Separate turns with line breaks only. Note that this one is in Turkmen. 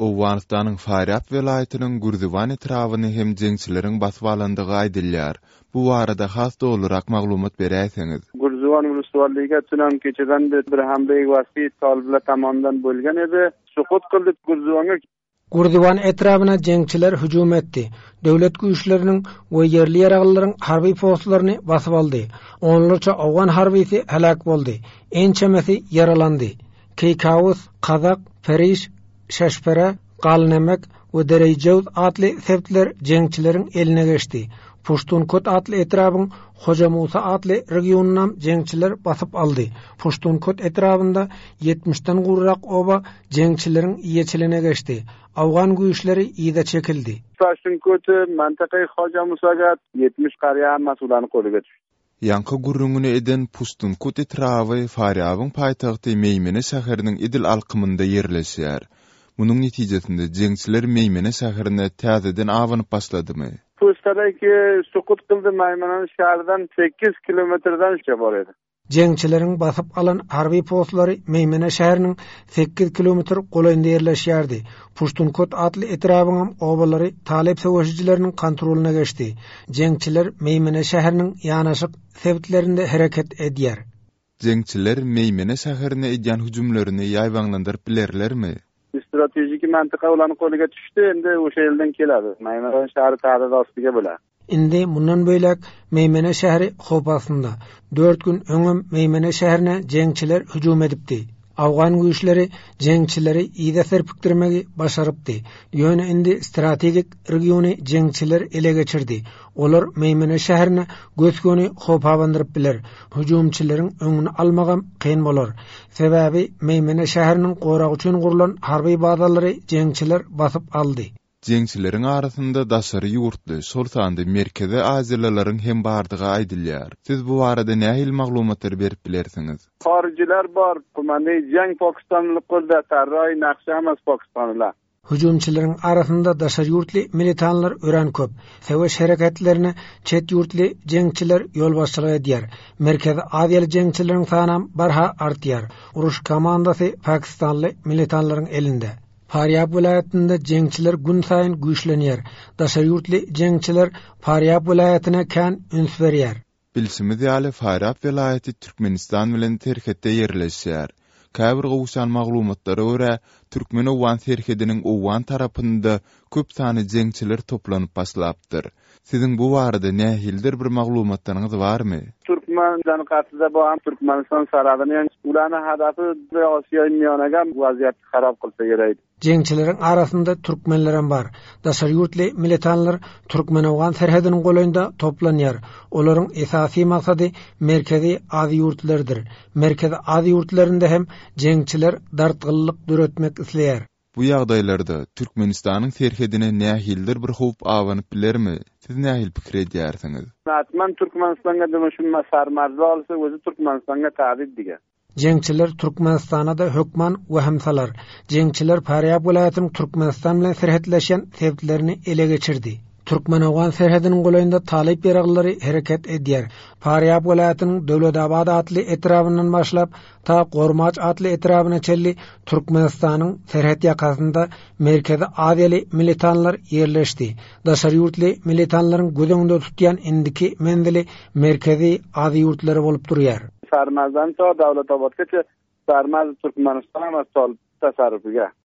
Owganistan'ın Faryab welaýatynyň Gurdiwan etrawyny hem jeňçileriň basyp alandygy aýdylýar. Bu barada has dolarak maglumat berýärsiňiz.
Gurdiwan uluslarlyga tunan keçeden bir hamleýi wasi talibler tomonidan bolgan edi. Suqut kıldık Gurdiwanga.
Gurdiwan etrawyna jeňçiler hüjum etdi. Döwlet güýçleriniň we yerli ýaraglylaryň harby postlaryny basyp aldy. Onlarça awgan harbisi helak boldy. Ençemesi yaralandy. Keykawus, Kazak, Feriş, Şaşpara, Galnemek we Derejewz atly septler jeňçileriň eline geçdi. Pushtunkot atly etrawyň Hoja Musa atly regionundan jeňçiler basyp aldy. Pushtunkot etrawynda 70-den gurrak oba jeňçileriň iýeçiline geçdi. Awgan güýçleri ýyda çekildi.
Pushtunkot mantaky Hoja Musaga 70 garya masulany golyga düşdi.
Yanka gurrungyny eden Pushtunkot etrawy Faryabyň paýtagty Meýmene şäheriniň idil alkymynda ýerleşýär. Munyň netijesinde jeňçiler Meýmene şäherine täzeden awanyp başladymy?
Pushtaryki suqut kıldı Meýmene şäherden 8 kilometrden bar edi.
Jeňçileriň basyp alan harby postlary Meýmene şäheriniň 8 kilometr golanynda ýerleşýärdi. Pushtunkot atly etrawynyň obalary talep sowuşçylarynın kontrolüne geçdi. Jeňçiler Meýmene şäheriniň ýanaşyk sebitlerinde hereket edýär.
Jeňçiler Meýmene şäherine edýän hüjumlaryny ýaýwanlandyryp bilerlermi?
Stratejik mantyka ulany golyga düşdi, endi oşa elden keladi. Meýmene şäheri taýdat ostyga bolar.
Indi mundan böýlek Meýmene şäheri howp astynda. 4 gün öňüm Meýmene şäherine jeňçiler hüjum edipdi. Awgan güýçleri jeňçileri ýyda serpikdirmegi başarypdy. Ýöne indi strategik regiony jeňçiler ele geçirdi. Olar Meýmene şäherine göçgöni howpabandyryp biler. Hüjumçylariň öňüni almagam kyn bolar. Sebäbi Meýmene şäheriniň goragy üçin gurulan harby bazalary jeňçiler basyp aldy.
Jeňçileriň arasynda daşary ýurtly, şol sandy Merkeze Aziýalaryň hem bardygy aýdylýar. Siz bu barada nähil maglumatlar berip bilersiňiz?
Haryjylar bar, kumany jeň Pakistanlyk golda tarray naqşamas Pakistanlylar.
Hüjumçylaryň arasynda daşary ýurtly militanlar ören köp. Seweş hereketlerini çet ýurtly jeňçiler ýolbaşçylyk edýär. Merkeze Aziýaly jeňçileriň sany barha artýar. Uruş komandasy Pakistanly militanlaryň elinde. Faryab welaýatynda jeňçiler gün saýyn güýçlenýär. Daşary ýurtly jeňçiler Faryab welaýatyna kän üns berýär.
Bilsimiz ýaly Faryab welaýaty Türkmenistan bilen terhetde ýerleşýär. Käbir gowşan maglumatlary görä Türkmen Owgan terhediniň Owgan tarapynda köp sany jeňçiler toplanyp başlapdyr. Sizin bu barada nähildir bir maglumatlaryňyz barmy?
Türkmen janqatyda bu ham Türkmenistan saradynyň ulany hadaty Asyýa ýanyga waziýat harap kılsa gerek.
Jeňçileriň arasynda türkmenler bar. Daşary ýurtly militanlar Türkmen Owgan serhediniň golanynda toplanýar. Olaryň esasy maksady Merkezi Aziýa ýurtlarydyr. Merkezi Aziýa ýurtlarynda hem jeňçiler dartgyllyk döretmek isleýär.
Bu ýagdaýlarda Türkmenistanyň serhedine nähildir bir howp awanyp bilermi? Siz nähil pikir edýärsiňiz?
Atman Türkmenistanga dömüşme sarmarza alsa özü Türkmenistanga taýip diýär.
Jeňçiler Türkmenistana da hökman we hemsalar. Jeňçiler Faryab welaýatynyň Türkmenistan bilen serhetleşen sebitlerini ele geçirdi. Türkmen Owgan serhediniň golanynda talip ýaraglary hereket edýär. Faryab welaýatynyň Döwledabad atly etrawyndan başlap ta Gormaç atly etrawyna çelli Türkmenistanyň serhet ýakasynda Merkezi Aziýaly militanlar ýerleşdi. Daşary ýurtly militanlaryň gözeňinde tutýan indiki mendili Merkezi Aziýa ýurtlary bolup durýar.
Sarmazdan ta Döwledabadgacha Sarmaz Türkmenistan we tasarrufiga